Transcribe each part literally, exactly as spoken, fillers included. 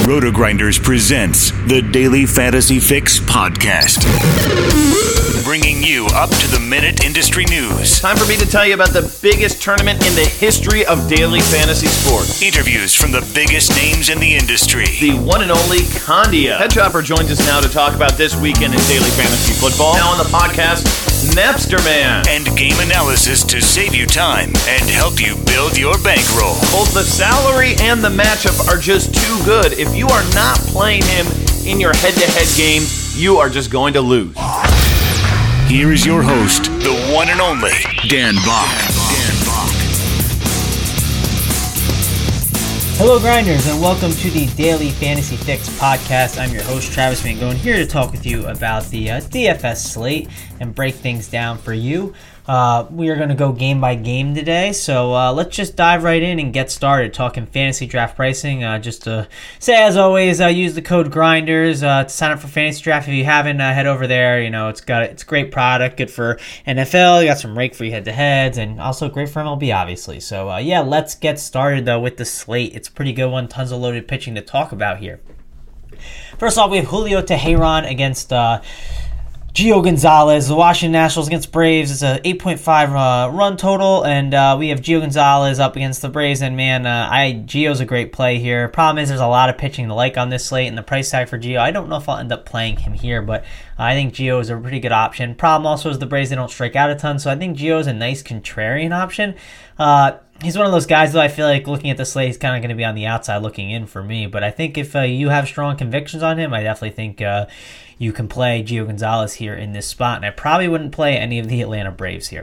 RotoGrinders presents the Daily Fantasy Fix podcast, bringing you up-to-the-minute industry news. Time for me to tell you about the biggest tournament in the history of daily fantasy sports. Interviews from the biggest names in the industry. The one and only Condia. Head Chopper joins us now to talk about this weekend in daily fantasy football. Now on the podcast, Napster Man. And game analysis to save you time and help you build your bankroll. Both the salary and the matchup are just too good. If you are not playing him in your head-to-head game, you are just going to lose. Here is your host, the one and only Dan Bach. Dan Bach. Hello, Grinders, and welcome to the Daily Fantasy Fix podcast. I'm your host, Travis Mangone, here to talk with you about the uh, D F S slate and break things down for you. Uh, we are going to go game by game today, so uh, let's just dive right in and get started talking fantasy draft pricing. Uh, just to say, as always, uh, use the code Grinders uh, to sign up for fantasy draft. If you haven't, uh, head over there. You know, it's got it's a great product, good for N F L. You got some rake-free head-to-heads, and also great for M L B, obviously. So uh, yeah, let's get started though with the slate. It's a pretty good one. Tons of loaded pitching to talk about here. First off, we have Julio Teheran against Uh, Gio Gonzalez. The Washington Nationals against Braves. It's a eight point five uh, run total, and uh, we have Gio Gonzalez up against the Braves. And man, uh, I Gio's a great play here. Problem is, there's a lot of pitching to like on this slate, and the price tag for Gio, I don't know if I'll end up playing him here, but I think Gio is a pretty good option. Problem also is the Braves, they don't strike out a ton, so I think Gio is a nice contrarian option. Uh, He's one of those guys, though, I feel like looking at the slate, he's kind of going to be on the outside looking in for me. But I think if uh, you have strong convictions on him, I definitely think uh, you can play Gio Gonzalez here in this spot. And I probably wouldn't play any of the Atlanta Braves here.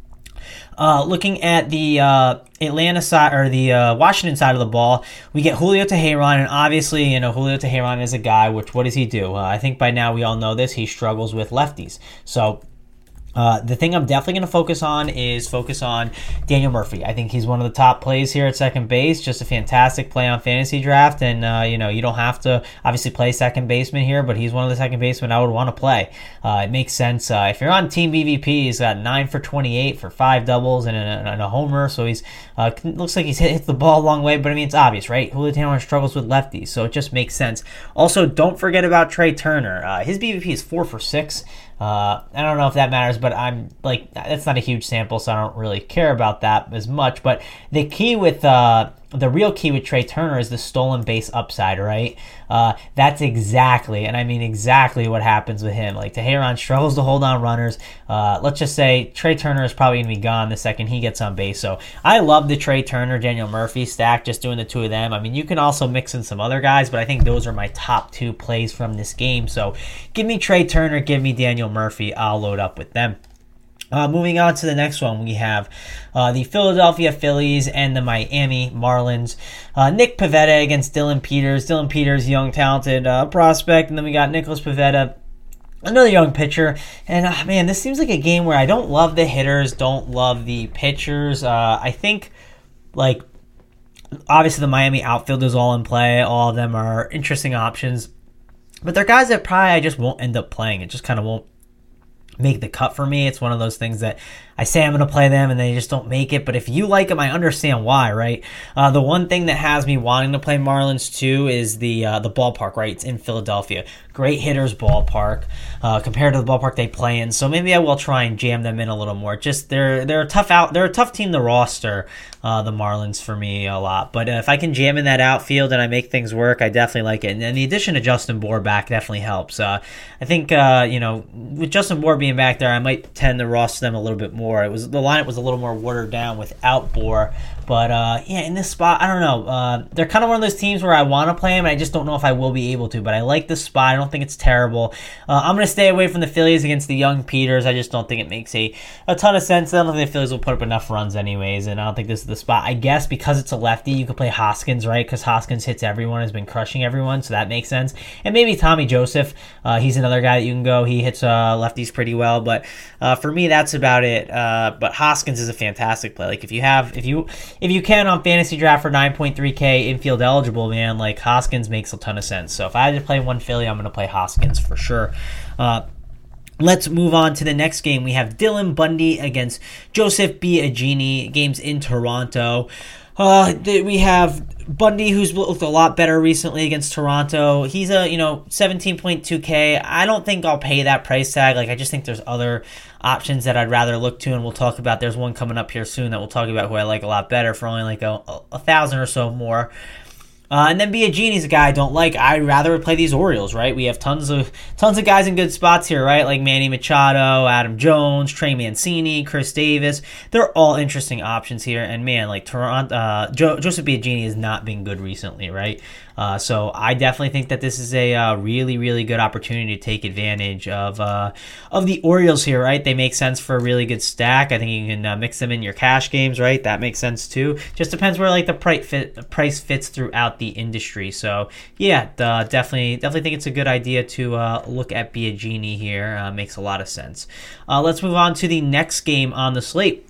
Uh, looking at the uh, Atlanta side or the uh, Washington side of the ball, we get Julio Teheran, and obviously, you know, Julio Teheran is a guy. Which what does he do? Uh, I think by now we all know this. He struggles with lefties. So Uh, the thing I'm definitely going to focus on is focus on Daniel Murphy. I think he's one of the top plays here at second base. Just a fantastic play on fantasy draft. And, uh, you know, you don't have to obviously play second baseman here, but he's one of the second basemen I would want to play. Uh, it makes sense. Uh, if you're on Team B V P, he's got nine for twenty-eight for five doubles and a, and a homer. So he's uh, looks like he's hit, hit the ball a long way, but I mean, it's obvious, right? Julio Teheran struggles with lefties, so it just makes sense. Also, don't forget about Trey Turner. Uh, his B V P is four for six. Uh, I don't know if that matters, but I'm like, that's not a huge sample, so I don't really care about that as much. But the key with, uh, the real key with Trey Turner is the stolen base upside, right? Uh, that's exactly, and I mean exactly what happens with him. Like, Teheran struggles to hold on runners. Uh, let's just say Trey Turner is probably going to be gone the second he gets on base. So I love the Trey Turner, Daniel Murphy stack, just doing the two of them. I mean, you can also mix in some other guys, but I think those are my top two plays from this game. So give me Trey Turner, give me Daniel Murphy. I'll load up with them. Uh, moving on to the next one, we have uh, the Philadelphia Phillies and the Miami Marlins. Uh, Nick Pivetta against Dylan Peters. Dylan Peters, young, talented uh, prospect. And then we got Nicholas Pivetta, another young pitcher. And, uh, man, this seems like a game where I don't love the hitters, don't love the pitchers. Uh, I think, like, obviously the Miami outfield is all in play. All of them are interesting options. But they're guys that probably I just won't end up playing. It just kind of won't make the cut for me. It's one of those things that I say I'm going to play them and they just don't make it. But if you like them, I understand why, right? Uh, the one thing that has me wanting to play Marlins too is the uh, the ballpark, right? It's in Philadelphia. Great hitters ballpark uh, compared to the ballpark they play in. So maybe I will try and jam them in a little more. Just they're they're a tough out. They're a tough team to roster. Uh, the Marlins for me a lot. But uh, if I can jam in that outfield and I make things work, I definitely like it. And, and the addition of Justin Bour back definitely helps. Uh, I think uh, you know with Justin Bour being back there, I might tend to roster them a little bit more. It was the lineup was a little more watered down without Bour, but uh, yeah, in this spot, I don't know. Uh, they're kind of one of those teams where I want to play them, and I just don't know if I will be able to. But I like this spot. I don't think it's terrible. Uh, I'm going to stay away from the Phillies against the young Peters. I just don't think it makes a, a ton of sense. I don't think the Phillies will put up enough runs anyways, and I don't think this is the spot. I guess because it's a lefty, you could play Hoskins, right? Because Hoskins hits everyone, has been crushing everyone, so that makes sense. And maybe Tommy Joseph. Uh, he's another guy that you can go. He hits uh, lefties pretty well, but uh, for me, that's about it. Uh, but Hoskins is a fantastic play. Like if you have, if you if you can on fantasy draft for nine point three K infield eligible, man, like Hoskins makes a ton of sense. So if I had to play one Philly, I'm going to play Hoskins for sure. Uh, Let's move on to the next game. We have Dylan Bundy against Joseph Biagini. Games in Toronto. Uh, we have Bundy, who's looked a lot better recently against Toronto. He's a, you know, seventeen point two K. I don't think I'll pay that price tag. Like, I just think there's other options that I'd rather look to, and we'll talk about. There's one coming up here soon that we'll talk about who I like a lot better for only like a, a, a thousand or so more. Uh, and then Biagini's a guy I don't like. I'd rather play these Orioles, right? We have tons of tons of guys in good spots here, right? Like Manny Machado, Adam Jones, Trey Mancini, Chris Davis. They're all interesting options here. And man, like Toronto, uh, jo- Joseph Biagini has not been good recently, right? Uh, so I definitely think that this is a uh, really, really good opportunity to take advantage of uh, of the Orioles here, right? They make sense for a really good stack. I think you can uh, mix them in your cash games, right? That makes sense too. Just depends where like the price fit, the price fits throughout the industry. So yeah, uh, definitely, definitely think it's a good idea to uh, look at Biagini here. Uh, makes a lot of sense. Uh, let's move on to the next game on the slate.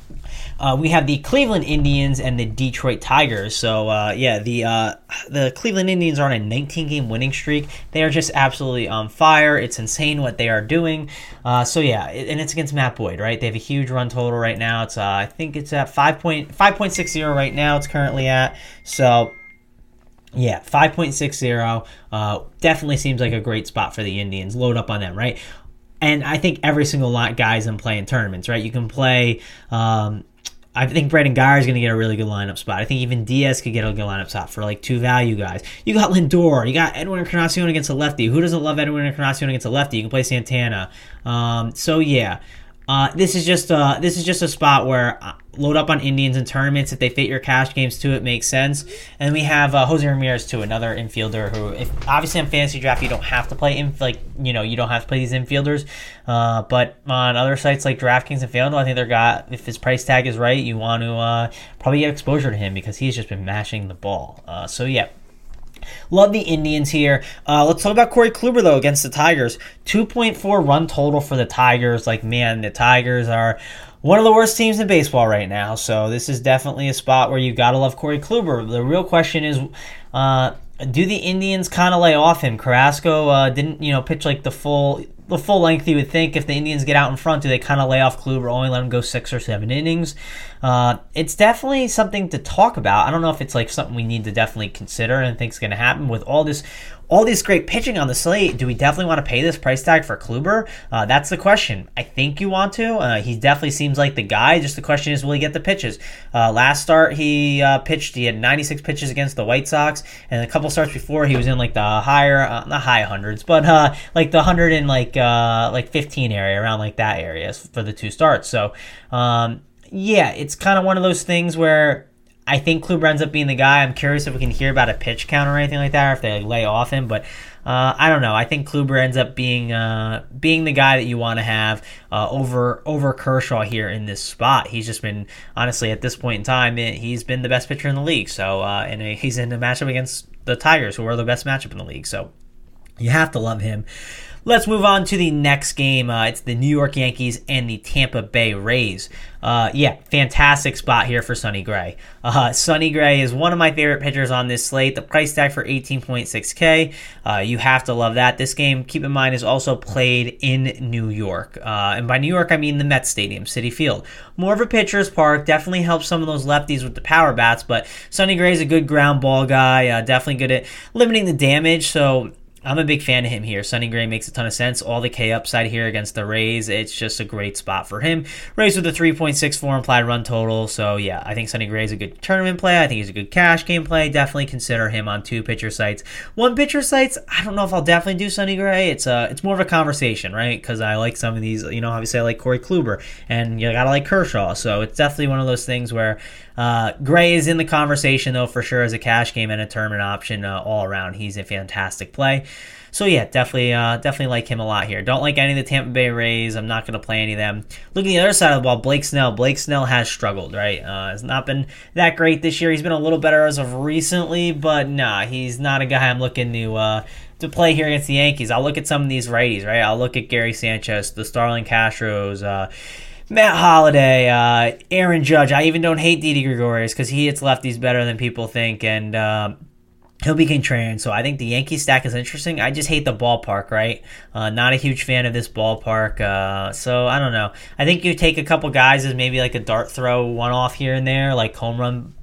Uh, we have the Cleveland Indians and the Detroit Tigers. So, uh, yeah, the uh, the Cleveland Indians are on a nineteen-game winning streak. They are just absolutely on fire. It's insane what they are doing. Uh, so, yeah, and it's against Matt Boyd, right? They have a huge run total right now. It's uh, I think it's at five point six zero right now. It's currently at. So, yeah, five point six zero. Uh, definitely seems like a great spot for the Indians. Load up on them, right? And I think every single lot guys in play in tournaments, right? You can play... Um, I think Brandon Guyer is going to get a really good lineup spot. I think even Diaz could get a good lineup spot for like two value guys. You got Lindor. You got Edwin Encarnacion against a lefty. Who doesn't love Edwin Encarnacion against a lefty? You can play Santana. Um, so yeah, uh, this is just uh, this is just a spot where uh, load up on Indians in tournaments. If they fit your cash games too, it makes sense. And then we have uh, Jose Ramirez too, another infielder who, if obviously on fantasy draft you don't have to play in, like you know you don't have to play these infielders. Uh, but on other sites like DraftKings and FanDuel, I think they're got if his price tag is right, you want to uh, probably get exposure to him because he's just been mashing the ball. Uh, so yeah. Love the Indians here. Uh, let's talk about Corey Kluber, though, against the Tigers. two point four run total for the Tigers. Like, man, the Tigers are one of the worst teams in baseball right now. So this is definitely a spot where you got to love Corey Kluber. The real question is, uh, do the Indians kind of lay off him? Carrasco uh, didn't, you know, pitch like the full... the full length you would think. If the Indians get out in front, do they kind of lay off Kluber, only let him go six or seven innings? Uh, it's definitely something to talk about. I don't know if it's like something we need to definitely consider and think is going to happen with all this all this great pitching on the slate. Do we definitely want to pay this price tag for Kluber? Uh, that's the question. I think you want to. Uh, he definitely seems like the guy. Just the question is, will he get the pitches? Uh, last start he uh, pitched, he had ninety-six pitches against the White Sox, and a couple starts before he was in like the higher, uh, not high hundreds, but uh, like the hundred and like uh, like fifteen area, around like that area for the two starts. So um, yeah, it's kind of one of those things where I think Kluber ends up being the guy. I'm curious if we can hear about a pitch count or anything like that, or if they like, lay off him. But uh, I don't know. I think Kluber ends up being uh, being the guy that you want to have uh, over over Kershaw here in this spot. He's just been, honestly, at this point in time, it, he's been the best pitcher in the league. So uh, and a, he's in a matchup against the Tigers, who are the best matchup in the league. So you have to love him. Let's move on to the next game. Uh, it's the New York Yankees and the Tampa Bay Rays. Uh, yeah, fantastic spot here for Sonny Gray. Uh, Sonny Gray is one of my favorite pitchers on this slate. The price tag for eighteen point six K. Uh, you have to love that. This game, keep in mind, is also played in New York. Uh, and by New York, I mean the Mets Stadium, Citi Field. More of a pitcher's park. Definitely helps some of those lefties with the power bats. But Sonny Gray is a good ground ball guy. Uh, definitely good at limiting the damage. So I'm a big fan of him here. Sonny Gray makes a ton of sense. All the K upside here against the Rays. It's just a great spot for him. Rays with a three point six four implied run total. So, yeah, I think Sonny Gray is a good tournament play. I think he's a good cash game play. Definitely consider him on two pitcher sites. One pitcher sites, I don't know if I'll definitely do Sonny Gray. It's uh, it's more of a conversation, right? Because I like some of these, you know, obviously I like Corey Kluber. And you got to like Kershaw. So it's definitely one of those things where uh, Gray is in the conversation, though, for sure, as a cash game and a tournament option uh, all around. He's a fantastic play. So yeah, definitely, uh, definitely like him a lot here. Don't like any of the Tampa Bay Rays. I'm not going to play any of them. Look at the other side of the ball. Blake Snell. Blake Snell has struggled, right? Uh, has not been that great this year. He's been a little better as of recently, but nah, he's not a guy I'm looking to uh, to play here against the Yankees. I'll look at some of these righties, right? I'll look at Gary Sanchez, the Starlin Castros, uh, Matt Holliday, uh, Aaron Judge. I even don't hate Didi Gregorius because he hits lefties better than people think, and uh, he'll be contrarian, so I think the Yankee stack is interesting. I just hate the ballpark, right? Uh, not a huge fan of this ballpark, uh, so I don't know. I think you take a couple guys as maybe like a dart throw one-off here and there, like home run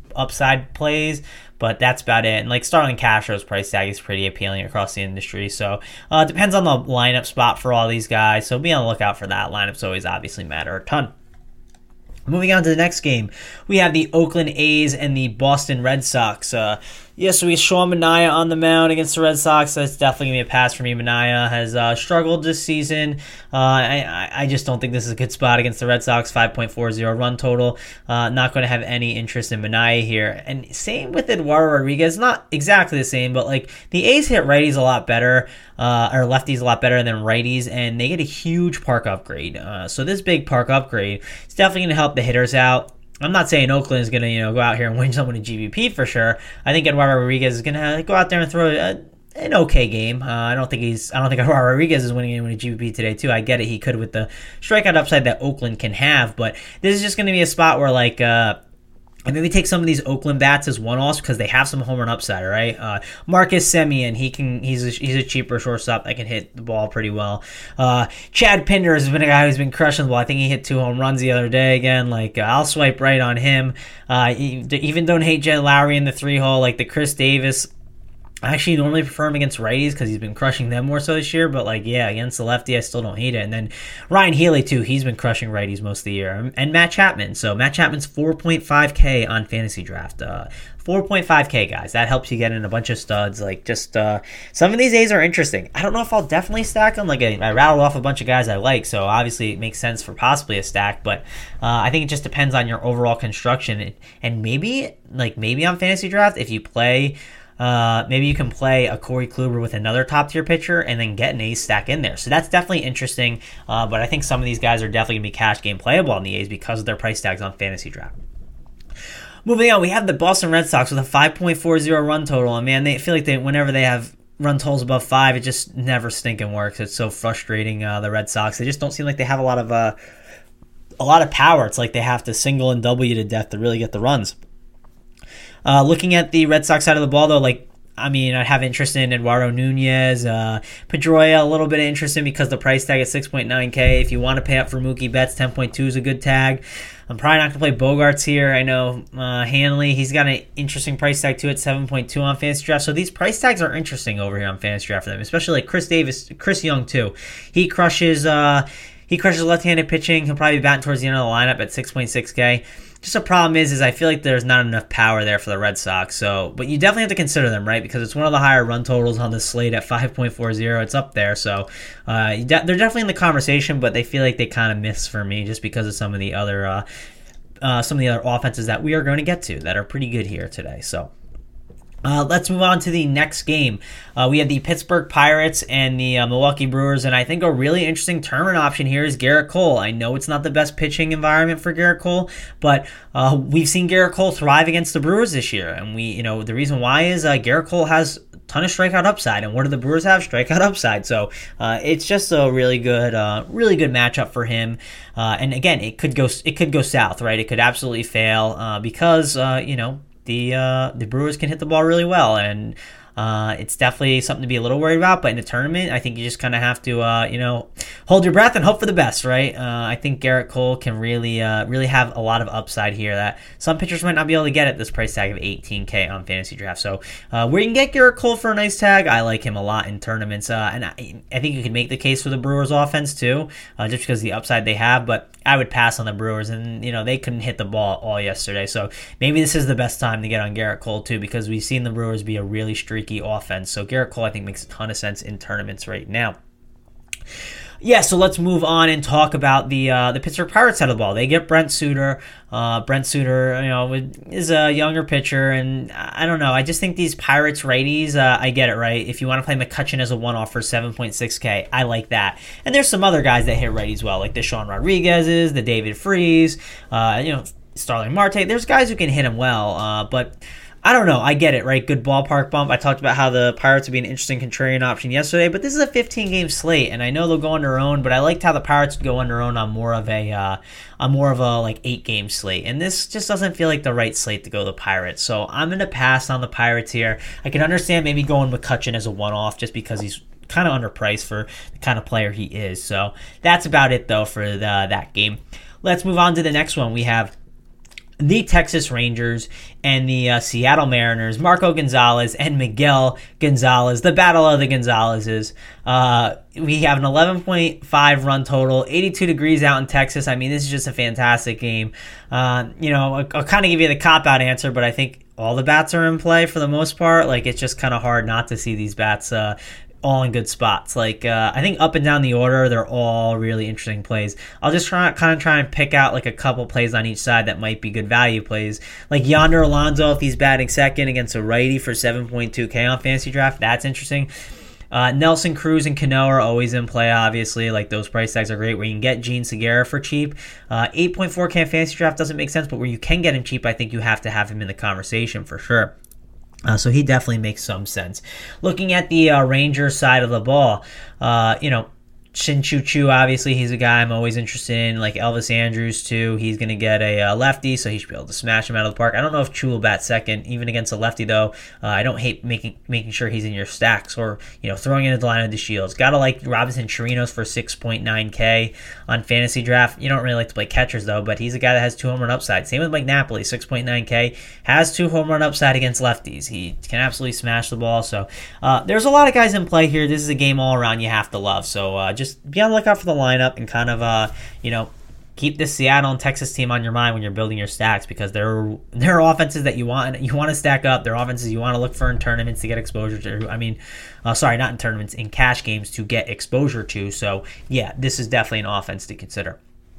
upside plays, but that's about it. And like Starlin Castro's price tag is pretty appealing across the industry. So uh, it depends on the lineup spot for all these guys. So be on the lookout for that. Lineups always obviously matter a ton. Moving on to the next game, we have the Oakland A's and the Boston Red Sox. Uh, yes, we have Sean Manaea on the mound against the Red Sox. That's definitely going to be a pass for me. Manaea has uh, struggled this season. Uh, I, I just don't think this is a good spot against the Red Sox. five point four oh run total. Uh, not going to have any interest in Manaea here. And same with Eduardo Rodriguez. Not exactly the same, but like the A's hit righties a lot better, uh, or lefties a lot better than righties, and they get a huge park upgrade. Uh, so this big park upgrade is definitely going to help the hitters out. I'm not saying Oakland is going to, you know, go out here and win someone in G V P for sure. I think Eduardo Rodriguez is going to go out there and throw a, an okay game. Uh, I don't think he's. I don't think Eduardo Rodriguez is winning anyone in G V P today too. I get it. He could with the strikeout upside that Oakland can have, but this is just going to be a spot where like. Uh, And maybe take some of these Oakland bats as one-offs because they have some home run upside, right? Uh, Marcus Semien, he can he's a, he's a cheaper shortstop that can hit the ball pretty well. Uh, Chad Pinder has been a guy who's been crushing the ball. I think he hit two home runs the other day again. Like uh, I'll swipe right on him. Uh, even don't hate Jed Lowry in the three hole. Like the Chris Davis. I actually normally prefer him against righties because he's been crushing them more so this year. But, like, yeah, against the lefty, I still don't hate it. And then Ryan Healy, too. He's been crushing righties most of the year. And Matt Chapman. So, Matt Chapman's four point five K on Fantasy Draft. Uh, four point five K, guys. That helps you get in a bunch of studs. Like, just, uh, some of these A's are interesting. I don't know if I'll definitely stack them. Like, I, I rattled off a bunch of guys I like. So, obviously, it makes sense for possibly a stack. But uh, I think it just depends on your overall construction. And maybe, like, maybe on Fantasy Draft, if you play... Uh, maybe you can play a Corey Kluber with another top-tier pitcher and then get an A's stack in there. So that's definitely interesting, uh, but I think some of these guys are definitely going to be cash game playable on the A's because of their price tags on Fantasy Draft. Moving on, we have the Boston Red Sox with a five point four oh run total, and man, they feel like they whenever they have run totals above five, it just never stinking works. It's so frustrating, uh, the Red Sox. They just don't seem like they have a lot of uh, a lot of power. It's like they have to single and double you to death to really get the runs. Uh, looking at the Red Sox side of the ball, though, like, I mean, I have interest in Eduardo Nunez, uh, Pedroia, a little bit of interest in because the price tag is six point nine K. If you want to pay up for Mookie Betts, ten point two is a good tag. I'm probably not going to play Bogarts here. I know uh, Hanley, he's got an interesting price tag too at seven point two on Fantasy Draft. So these price tags are interesting over here on Fantasy Draft for them, especially like Chris Davis, Chris Young too. He crushes, uh, he crushes left-handed pitching. He'll probably be batting towards the end of the lineup at six point six K. Just a problem is, is I feel like there's not enough power there for the Red Sox. So, but you definitely have to consider them, right? Because it's one of the higher run totals on the slate at five point four oh. It's up there. So, uh, they're definitely in the conversation, but they feel like they kind of miss for me just because of some of the other, uh, uh, some of the other offenses that we are going to get to that are pretty good here today. So. Uh, let's move on to the next game. Uh, we have the Pittsburgh Pirates and the uh, Milwaukee Brewers, and I think a really interesting tournament option here is Garrett Cole. I know it's not the best pitching environment for Garrett Cole, but uh, we've seen Garrett Cole thrive against the Brewers this year, and we, you know, the reason why is uh, Garrett Cole has a ton of strikeout upside, and what do the Brewers have? Strikeout upside. So uh, it's just a really good, uh, really good matchup for him. Uh, and again, it could go, it could go south, right? It could absolutely fail uh, because uh, you know. The uh, the Brewers can hit the ball really well, and uh, it's definitely something to be a little worried about. But in a tournament, I think you just kind of have to, uh, you know, hold your breath and hope for the best, right? Uh, I think Garrett Cole can really, uh, really have a lot of upside here that some pitchers might not be able to get at this price tag of eighteen K on Fantasy Draft. So uh, where you can get Garrett Cole for a nice tag, I like him a lot in tournaments, uh, and I, I think you can make the case for the Brewers offense too, uh, just because of the upside they have. But I would pass on the Brewers, and you know they couldn't hit the ball all yesterday, so maybe this is the best time to get on Garrett Cole too, because we've seen the Brewers be a really streaky offense. So Garrett Cole, I think, makes a ton of sense in tournaments right now. Yeah, so let's move on and talk about the uh, the Pittsburgh Pirates side of the ball. They get Brent Suter. Uh, Brent Suter, you know, is a younger pitcher, and I don't know. I just think these Pirates righties, uh, I get it, right? If you want to play McCutchen as a one-off for seven point six K, I like that. And there's some other guys that hit righties well, like the Sean Rodriguez's, the David Freese, uh, you know, Starling Marte. There's guys who can hit him well, uh, but I don't know. I get it, right? Good ballpark bump. I talked about how the Pirates would be an interesting contrarian option yesterday, but this is a fifteen-game slate, and I know they'll go on their own, but I liked how the Pirates would go on their own on more of a, uh, on more of a like eight-game slate, and this just doesn't feel like the right slate to go the Pirates. So I'm going to pass on the Pirates here. I can understand maybe going McCutchen as a one-off just because he's kind of underpriced for the kind of player he is. So that's about it, though, for the, that game. Let's move on to the next one. We have the Texas Rangers and the uh, Seattle Mariners, Marco Gonzalez and Miguel Gonzalez, the battle of the Gonzalezes. Uh, we have an eleven point five run total, eighty-two degrees out in Texas. I mean, this is just a fantastic game. Uh, you know, I'll, I'll kind of give you the cop-out answer, but I think all the bats are in play for the most part. Like, it's just kind of hard not to see these bats uh, all in good spots. Like, uh, I think up and down the order, they're all really interesting plays. I'll just try kind of try and pick out like a couple plays on each side that might be good value plays. Like Yonder Alonso, if he's batting second against a righty for seven point two K on Fantasy Draft, that's interesting. Uh, Nelson Cruz and Cano are always in play, obviously. Like, those price tags are great. Where you can get Gene Segura for cheap. Uh, eight point four K on Fantasy Draft doesn't make sense, but where you can get him cheap, I think you have to have him in the conversation for sure. Uh, so he definitely makes some sense. Looking at the uh, Rangers side of the ball, uh, you know, Shin Chu Chu, obviously, he's a guy I'm always interested in. Like Elvis Andrus, too. He's going to get a uh, lefty, so he should be able to smash him out of the park. I don't know if Chu will bat second, even against a lefty, though. Uh, I don't hate making making sure he's in your stacks or, you know, throwing into the line of the Shields. Got to like Robinson Chirinos for six point nine K on Fantasy Draft. You don't really like to play catchers, though, but he's a guy that has two home run upside. Same with Mike Napoli, six point nine K. Has two home run upside against lefties. He can absolutely smash the ball. So uh, there's a lot of guys in play here. This is a game all around you have to love. So uh, just be on the lookout for the lineup and kind of, uh, you know, keep this Seattle and Texas team on your mind when you're building your stacks, because they're they're offenses that you want you want to stack up. They're offenses you want to look for in tournaments to get exposure to. I mean, uh, sorry, not in tournaments, in cash games to get exposure to. So yeah, this is definitely an offense to consider.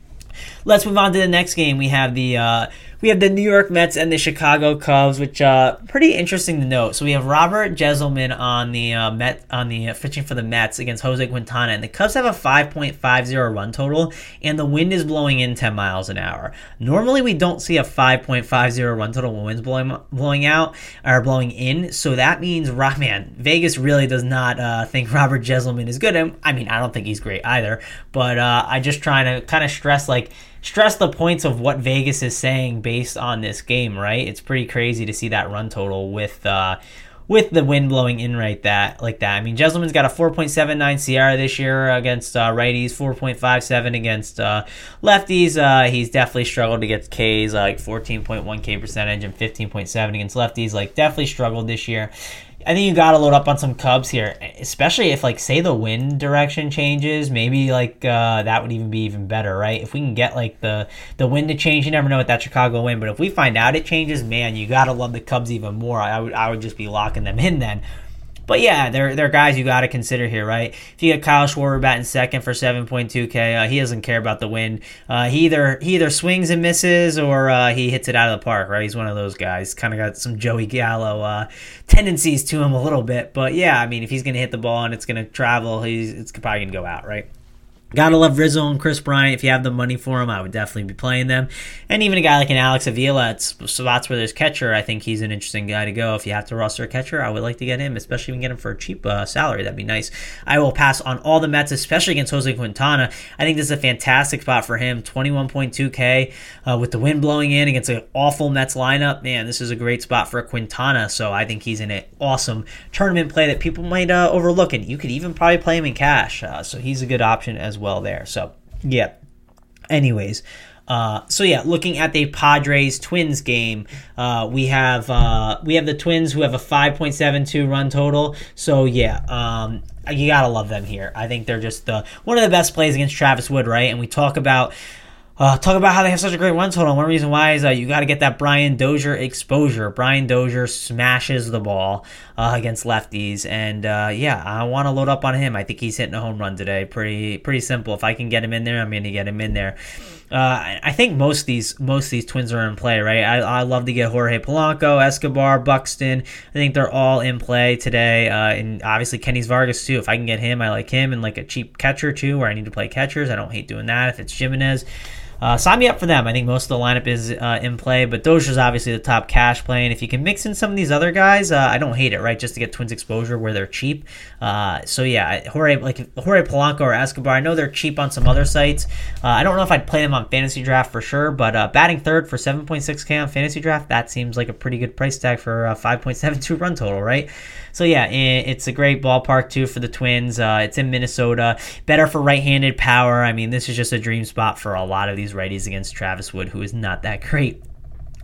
Let's move on to the next game. We have the uh, we have the New York Mets and the Chicago Cubs, which uh pretty interesting to note. So we have Robert Jesselman on the uh, Met on the uh, pitching for the Mets against Jose Quintana, and the Cubs have a five point five oh run total, and the wind is blowing in ten miles an hour. Normally, we don't see a five point five oh run total when wind's blowing blowing out or blowing in. So that means, man, Vegas really does not uh, think Robert Jesselman is good. And I mean, I don't think he's great either. But uh, I just trying to kind of stress like. Stress the points of what Vegas is saying based on this game, right? It's pretty crazy to see that run total with uh, with the wind blowing in right that like that. I mean, Jesselman's got a four point seven nine C R this year against uh, righties, four point five seven against uh, lefties. Uh, he's definitely struggled against Ks, uh, like fourteen point one K percentage and fifteen point seven against lefties. Like, definitely struggled this year. I think you got to load up on some Cubs here, especially if, like, say the wind direction changes. Maybe, like, uh, that would even be even better, right? If we can get, like, the, the wind to change, you never know with that Chicago wind. But if we find out it changes, man, you got to love the Cubs even more. I would I would just be locking them in then. But yeah, they're, they're guys you got to consider here, right? If you get Kyle Schwarber batting second for seven point two K, uh, he doesn't care about the wind. Uh, he either he either swings and misses or uh, he hits it out of the park, right? He's one of those guys. Kind of got some Joey Gallo uh, tendencies to him a little bit. But yeah, I mean, if he's going to hit the ball and it's going to travel, he's it's probably going to go out, right? Gotta love Rizzo and Chris Bryant. If you have the money for them, I would definitely be playing them. And even a guy like an Alex Avila at spots where there's catcher, I think he's an interesting guy to go. If you have to roster a catcher, I would like to get him, especially if you can get him for a cheap uh, salary. That'd be nice. I will pass on all the Mets, especially against Jose Quintana. I think this is a fantastic spot for him. twenty-one point two K uh, with the wind blowing in against an awful Mets lineup. Man, this is a great spot for a Quintana. So I think he's in an awesome tournament play that people might uh, overlook. And you could even probably play him in cash. Uh, so he's a good option as well. well there. So, yeah. Anyways, uh, so yeah, looking at the Padres Twins game, uh, we have uh, we have the Twins who have a five point seven two run total. So yeah, um, you gotta love them here. I think they're just the one of the best plays against Travis Wood, right? And we talk about. Uh, talk about how they have such a great run total. One reason why is uh, you got to get that Brian Dozier exposure. Brian Dozier smashes the ball uh, against lefties, and uh, yeah, I want to load up on him. I think he's hitting a home run today. Pretty pretty simple. If I can get him in there, I'm going to get him in there. Uh, I think most of these most of these Twins are in play, right? I, I love to get Jorge Polanco, Escobar, Buxton. I think they're all in play today, uh, and obviously Kenny Vargas too. If I can get him, I like him, and like a cheap catcher too, where I need to play catchers. I don't hate doing that. If it's Jimenez. Uh, sign me up for them. I think most of the lineup is uh, in play, but Dozier's obviously the top cash play. And if you can mix in some of these other guys, uh, I don't hate it, right? Just to get Twins exposure where they're cheap. Uh, so yeah, Jorge like Jorge Polanco or Escobar. I know they're cheap on some other sites. Uh, I don't know if I'd play them on Fantasy Draft for sure, but uh, batting third for seven point six K on Fantasy Draft, that seems like a pretty good price tag for a five point seven two run total, right? So yeah, it's a great ballpark too for the Twins. Uh, it's in Minnesota. Better for right-handed power. I mean, this is just a dream spot for a lot of these righties against Travis Wood, who is not that great.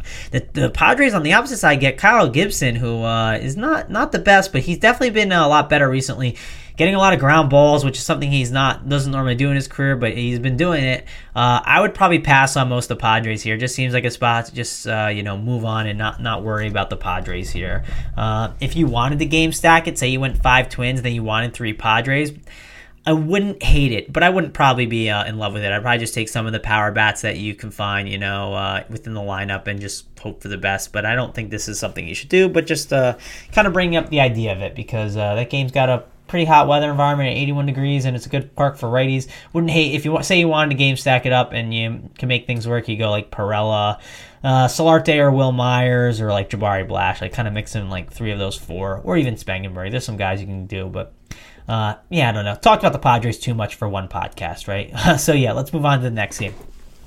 The, the Padres on the opposite side get Kyle Gibson, who uh, is not not the best, but he's definitely been a lot better recently. Getting a lot of ground balls, which is something he's not doesn't normally do in his career, but he's been doing it. Uh, I would probably pass on most of the Padres here. Just seems like a spot to just uh, you know move on and not not worry about the Padres here. Uh, if you wanted the game stack it, say you went five Twins, then you wanted three Padres, I wouldn't hate it, but I wouldn't probably be uh, in love with it. I'd probably just take some of the power bats that you can find, you know, uh, within the lineup and just hope for the best. But I don't think this is something you should do, but just uh, kind of bringing up the idea of it because uh, that game's got a pretty hot weather environment at eighty-one degrees, and it's a good park for righties. Wouldn't hate if you say you wanted to game stack it up and you can make things work. You go like Pirella, uh, Solarte, or Will Myers, or like Jabari Blash. Like kind of mix in like three of those four, or even Spangenberg. There's some guys you can do, but uh, yeah, I don't know. Talked about the Padres too much for one podcast, right? So yeah, let's move on to the next game.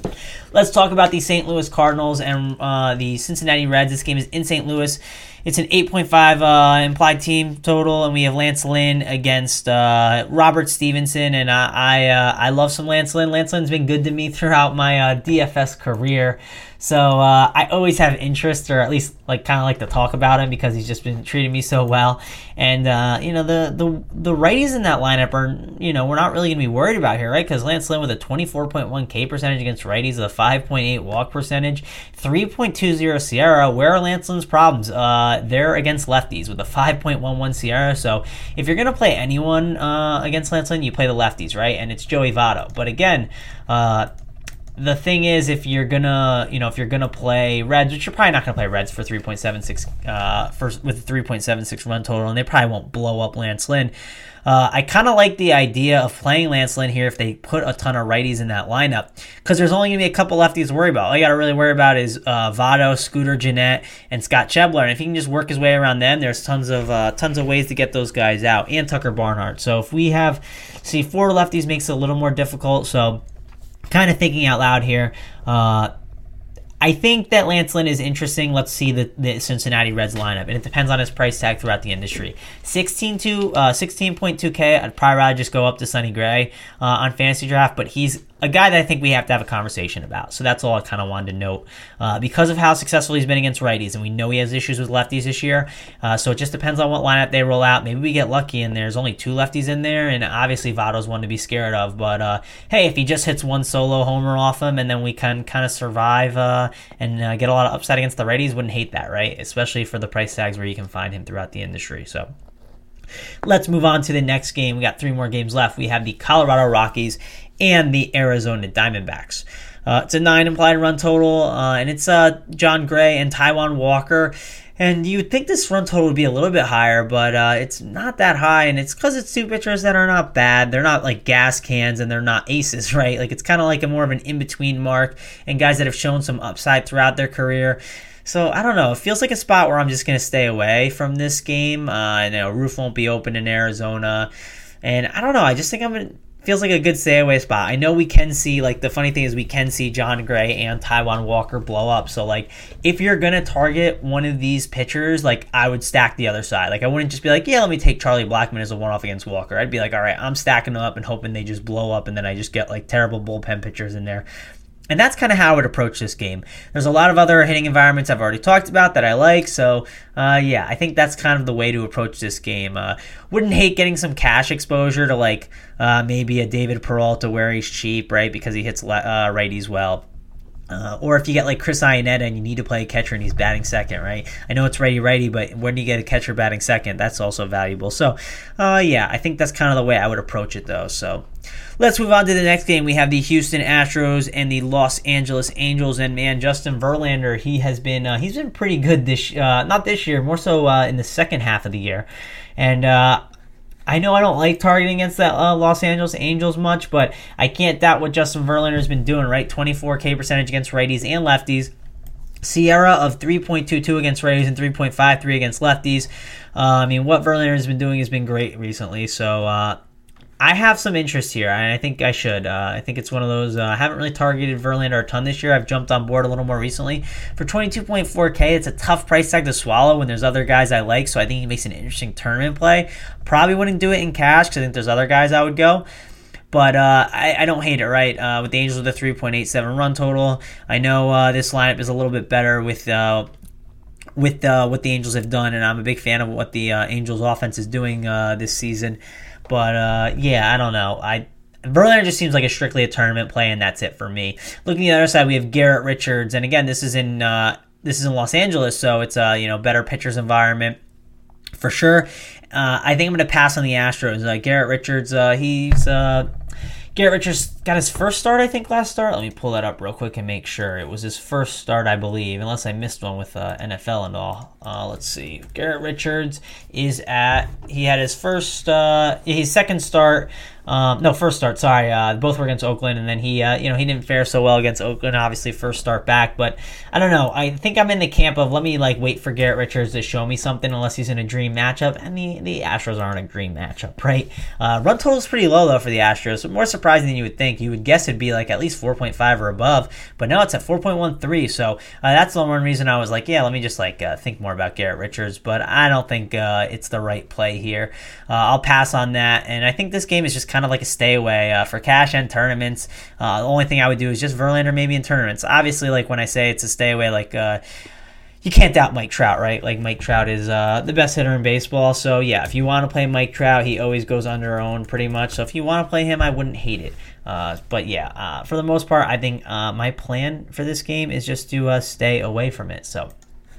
Let's talk about the Saint Louis Cardinals and uh, the Cincinnati Reds. This game is in Saint Louis. It's an eight point five uh, implied team total, and we have Lance Lynn against uh, Robert Stevenson. And I I, uh, I love some Lance Lynn. Lance Lynn's been good to me throughout my uh, D F S career. So uh, I always have interest, or at least like kind of like to talk about him because he's just been treating me so well. And uh, you know the the the righties in that lineup are you know we're not really gonna be worried about here, right? Because Lance Lynn with a twenty-four point one K percentage against righties, a five point eight walk percentage, three point two oh Sierra. Where are Lance Lynn's problems? Uh, they're against lefties with a five point one one Sierra. So if you're gonna play anyone uh, against Lance Lynn, you play the lefties, right? And it's Joey Votto. But again, uh, the thing is, if you're gonna, you know, if you're gonna play Reds, which you're probably not gonna play Reds for three point seven six, uh, for with a three point seven six run total, and they probably won't blow up Lance Lynn. Uh, I kind of like the idea of playing Lance Lynn here if they put a ton of righties in that lineup, because there's only gonna be a couple lefties to worry about. All you gotta really worry about is uh, Votto, Scooter Gennett, and Scott Schebler, and if he can just work his way around them, there's tons of uh, tons of ways to get those guys out, and Tucker Barnhart. So if we have, see, four lefties makes it a little more difficult. So kind of thinking out loud here. Uh, I think that Lance Lynn is interesting. Let's see the, the Cincinnati Reds lineup, and it depends on his price tag throughout the industry. sixteen point two K, I'd probably rather just go up to Sonny Gray uh, on Fantasy Draft, but he's a guy that I think we have to have a conversation about. So that's all I kind of wanted to note. Uh, because of how successful he's been against righties, and we know he has issues with lefties this year, uh, so it just depends on what lineup they roll out. Maybe we get lucky and there's only two lefties in there, and obviously Votto's one to be scared of. But uh, hey, if he just hits one solo homer off him and then we can kind of survive uh, and uh, get a lot of upside against the righties, wouldn't hate that, right? Especially for the price tags where you can find him throughout the industry. So let's move on to the next game. We got three more games left. We have the Colorado Rockies and the Arizona Diamondbacks. Uh, it's a nine implied run total, uh, and it's uh, John Gray and Taijuan Walker. And you would think this run total would be a little bit higher, but uh, it's not that high, and it's because it's two pitchers that are not bad. They're not like gas cans, and they're not aces, right? Like it's kind of like a more of an in-between mark, and guys that have shown some upside throughout their career. So, I don't know. It feels like a spot where I'm just going to stay away from this game. Uh, I know roof won't be open in Arizona. And I don't know. I just think I'm going to... Feels like a good stay away spot. I know we can see, like, the funny thing is we can see John Gray and Taijuan Walker blow up. So, like, if you're going to target one of these pitchers, like, I would stack the other side. Like, I wouldn't just be like, yeah, let me take Charlie Blackmon as a one-off against Walker. I'd be like, all right, I'm stacking them up and hoping they just blow up, and then I just get, like, terrible bullpen pitchers in there. And that's kind of how I would approach this game. There's a lot of other hitting environments I've already talked about that I like. So, uh, yeah, I think that's kind of the way to approach this game. Uh, wouldn't hate getting some cash exposure to, like, uh, maybe a David Peralta where he's cheap, right, because he hits uh, righties well. Uh, or if you get like Chris Iannetta and you need to play a catcher and he's batting second, right? I know it's righty-righty, but when you get a catcher batting second, that's also valuable. So, uh, yeah, I think that's kind of the way I would approach it, though. So, let's move on to the next game. We have the Houston Astros and the Los Angeles Angels. And, man, Justin Verlander, he has been uh, he's been pretty good this uh, not this year, more so uh, in the second half of the year. And, uh, I know I don't like targeting against that uh, Los Angeles Angels much, but I can't doubt what Justin Verlander's been doing, right? twenty-four K percentage against righties and lefties. Sierra of three point two two against righties and three point five three against lefties. Uh, I mean, what Verlander's been doing has been great recently, so uh, I have some interest here, and I think I should. Uh, I think it's one of those, uh, I haven't really targeted Verlander a ton this year. I've jumped on board a little more recently. For twenty-two point four K, it's a tough price tag to swallow when there's other guys I like, so I think he makes an interesting tournament play. Probably wouldn't do it in cash because I think there's other guys I would go. But uh, I, I don't hate it, right? Uh, with the Angels with a three point eight seven run total. I know uh, this lineup is a little bit better with uh, with uh, what the Angels have done, and I'm a big fan of what the uh, Angels offense is doing uh, this season. But uh, yeah, I don't know. I Verlander just seems like a strictly a tournament play, and that's it for me. Looking at the other side, we have Garrett Richards, and again, this is in uh, this is in Los Angeles, so it's a you know better pitchers environment for sure. Uh, I think I'm going to pass on the Astros. Uh, Garrett Richards, uh, he's uh, Garrett Richards got his first start, I think, last start. Let me pull that up real quick and make sure. It was his first start, I believe, unless I missed one with uh, N F L and all. Uh, let's see. Garrett Richards is at, he had his first, uh, his second start. Um, no, first start, sorry. Uh, both were against Oakland, and then he, uh, you know, he didn't fare so well against Oakland, obviously, first start back. But I don't know. I think I'm in the camp of let me, like, wait for Garrett Richards to show me something unless he's in a dream matchup. And the, the Astros aren't a dream matchup, right? Uh, run total is pretty low, though, for the Astros. So more surprising than you would think. You would guess it'd be, like, at least four point five or above. But no, it's at four point one three. So uh, that's the one reason I was like, yeah, let me just, like, uh, think more about Garrett Richards. But I don't think uh, it's the right play here. Uh, I'll pass on that. And I think this game is just kind of like a stay away. Uh, for cash and tournaments, uh, the only thing I would do is just Verlander maybe in tournaments. Obviously, like when I say it's a stay away, like uh, you can't doubt Mike Trout, right? Like Mike Trout is uh, the best hitter in baseball. So yeah, if you want to play Mike Trout, he always goes under own pretty much. So if you want to play him, I wouldn't hate it. Uh, but yeah, uh, for the most part, I think uh, my plan for this game is just to uh, stay away from it. So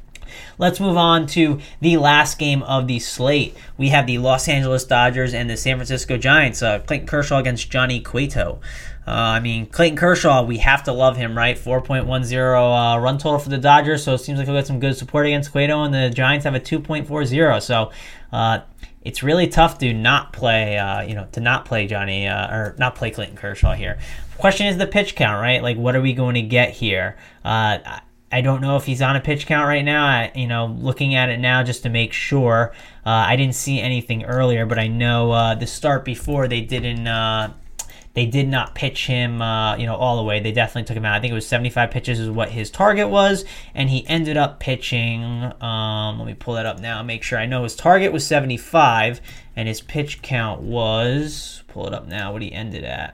let's move on to the last game of the slate. We have the Los Angeles Dodgers and the San Francisco Giants. Uh, Clayton Kershaw against Johnny Cueto. Uh, I mean, Clayton Kershaw, we have to love him, right? four point one oh uh, run total for the Dodgers, so it seems like he'll get some good support against Cueto, and the Giants have a two point four oh. So uh, it's really tough to not play, uh, you know, to not play Johnny uh, or not play Clayton Kershaw here. Question is the pitch count, right? Like, what are we going to get here? Uh, I don't know if he's on a pitch count right now. I, you know, looking at it now just to make sure. Uh, I didn't see anything earlier, but I know uh, the start before they didn't. Uh, they did not pitch him, uh, you know, all the way. They definitely took him out. I think it was seventy-five pitches is what his target was, and he ended up pitching. Um, let me pull that up now. Make sure I know his target was seventy-five, and his pitch count was. Pull it up now. What he ended at.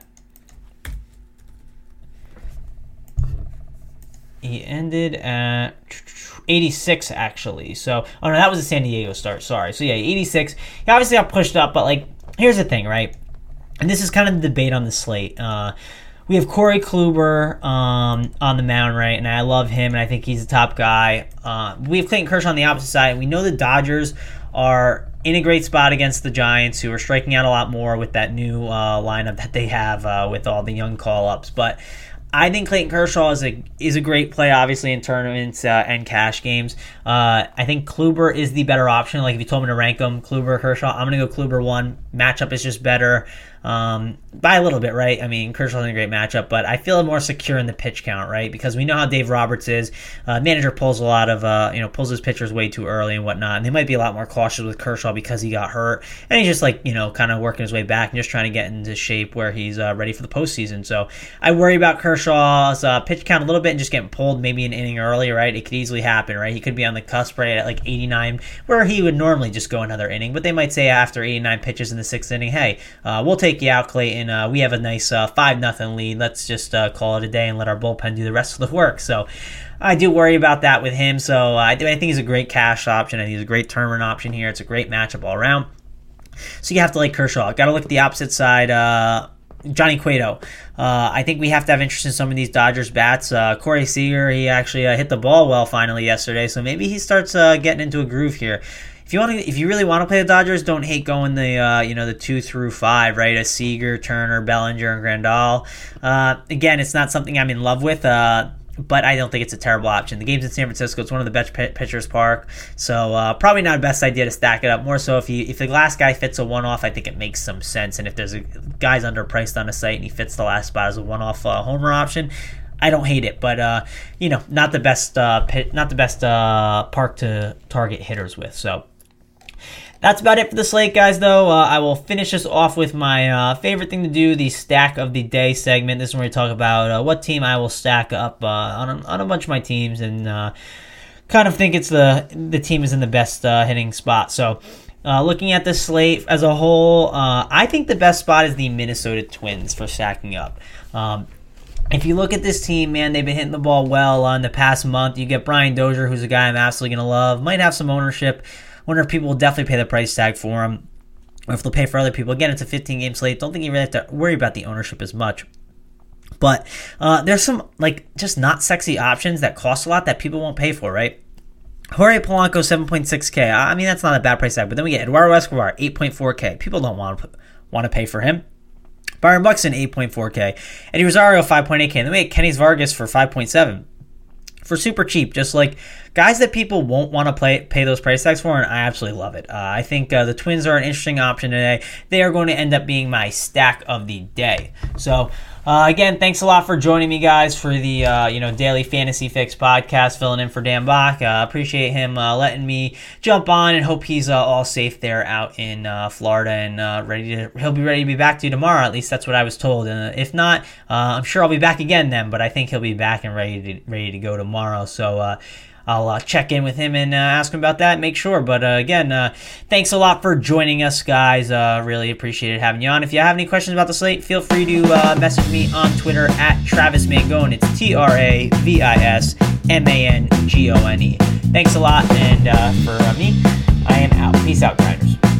He ended at eighty-six, actually. So, oh no, that was a San Diego start. Sorry. So, yeah, eighty-six. He obviously got pushed up, but, like, here's the thing, right? And this is kind of the debate on the slate. Uh, we have Corey Kluber um, on the mound, right? And I love him, and I think he's the top guy. Uh, we have Clayton Kershaw on the opposite side. We know the Dodgers are in a great spot against the Giants, who are striking out a lot more with that new uh, lineup that they have uh, with all the young call-ups. But I think Clayton Kershaw is a is a great play, obviously, in tournaments uh, and cash games. Uh, I think Kluber is the better option. Like, if you told me to rank them, Kluber, Kershaw, I'm going to go Kluber one. Matchup is just better um, by a little bit, right? I mean, Kershaw's in a great matchup, but I feel more secure in the pitch count, right? Because we know how Dave Roberts is. Uh, manager pulls a lot of, uh, you know, pulls his pitchers way too early and whatnot, and they might be a lot more cautious with Kershaw because he got hurt, and he's just, like, you know, kind of working his way back and just trying to get into shape where he's uh, ready for the postseason. So I worry about Kershaw's uh, pitch count a little bit and just getting pulled maybe an inning early, right? It could easily happen, right? He could be on the cusp right at like eighty-nine, where he would normally just go another inning, but they might say after eighty-nine pitches in the sixth inning, hey, uh, we'll take you out, Clayton. Uh, we have a nice uh, five nothing lead. Let's just uh, call it a day and let our bullpen do the rest of the work. So I do worry about that with him. So I, do, I think he's a great cash option. I think he's a great tournament option here. It's a great matchup all around. So you have to like Kershaw. Got to look at the opposite side. Uh, Johnny Cueto. Uh, I think we have to have interest in some of these Dodgers bats. Uh, Corey Seager, he actually uh, hit the ball well finally yesterday, so maybe he starts uh, getting into a groove here. If you want to, if you really want to play the Dodgers, don't hate going the uh, you know the two through five, right? A Seager, Turner, Bellinger, and Grandal. Uh, again, it's not something I'm in love with. Uh, But I don't think it's a terrible option. The game's in San Francisco. It's one of the best pitchers' park. So uh, probably not the best idea to stack it up. More so if you if the last guy fits a one-off, I think it makes some sense. And if there's a guy's underpriced on a site and he fits the last spot as a one-off uh, homer option, I don't hate it. But uh, you know, not the best uh, pit, not the best uh, park to target hitters with. So that's about it for the slate, guys, though. Uh, I will finish this off with my uh, favorite thing to do, the Stack of the Day segment. This is where we talk about uh, what team I will stack up uh, on, a, on a bunch of my teams and uh, kind of think it's the the team is in the best uh, hitting spot. So Uh, looking at the slate as a whole, uh, I think the best spot is the Minnesota Twins for stacking up. Um, if you look at this team, man, they've been hitting the ball well on the past month. You get Brian Dozier, who's a guy I'm absolutely going to love. Might have some ownership. Wonder if people will definitely pay the price tag for him, or if they'll pay for other people. Again, it's a fifteen-game slate. Don't think you really have to worry about the ownership as much. But uh, there's some, like, just not sexy options that cost a lot that people won't pay for, right? Jorge Polanco, seven point six K. I mean, that's not a bad price tag. But then we get Eduardo Escobar, eight point four K. People don't want to want to pay for him. Byron Buxton, eight point four K. Eddie Rosario, five point eight K. And then we get Kenny Vargas for five point seven. For super cheap, just like guys that people won't want to play, pay those price tags for, and I absolutely love it. Uh, I think uh, the Twins are an interesting option today. They are going to end up being my stack of the day. So, uh, again, thanks a lot for joining me, guys, for the uh, you know Daily Fantasy Fix podcast, filling in for Dan Bach. Uh, appreciate him uh, letting me jump on, and hope he's uh, all safe there out in uh, Florida and uh, ready to. He'll be ready to be back to you tomorrow. At least that's what I was told. And uh, if not, uh, I'm sure I'll be back again then. But I think he'll be back and ready to ready to go tomorrow. So. Uh, I'll uh, check in with him and uh, ask him about that, make sure. But uh, again, uh, thanks a lot for joining us, guys. Uh, really appreciated having you on. If you have any questions about the slate, feel free to uh, message me on Twitter at Travis Mangone. It's T R A V I S M A N G O N E. Thanks a lot, and uh, for uh, me, I am out. Peace out, grinders.